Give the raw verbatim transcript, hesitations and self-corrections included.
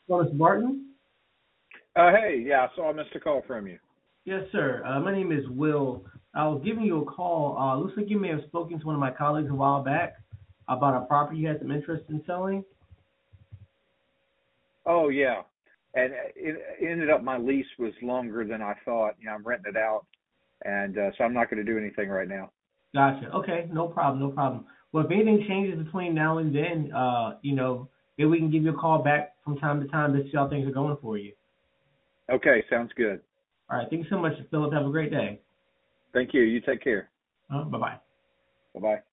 Well, Mister Barton? Uh, hey, yeah, I saw I missed a call from you. Yes, sir. Uh, my name is Will. I was giving you a call. Uh, looks like you may have spoken to one of my colleagues a while back about a property you had some interest in selling. Oh, yeah, and it it ended up my lease was longer than I thought. You know, I'm renting it out, and uh, so I'm not going to do anything right now. Gotcha. Okay, no problem, no problem. Well, if anything changes between now and then, uh, you know, maybe we can give you a call back from time to time to see how things are going for you. Okay, sounds good. All right. Thank you so much, Philip. Have a great day. Thank you. You take care. Uh, bye bye. Bye bye.